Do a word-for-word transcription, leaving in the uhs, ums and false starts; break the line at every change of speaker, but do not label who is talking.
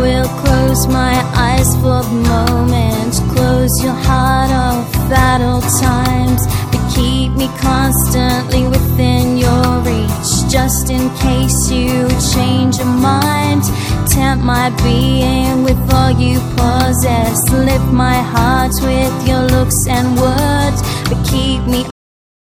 will close my eyes for the moment, close your heart off at all times, but keep me constantly within your reach, just in case you change your mind. Tempt my being with all you possess, lift my heart with your looks and words, but keep me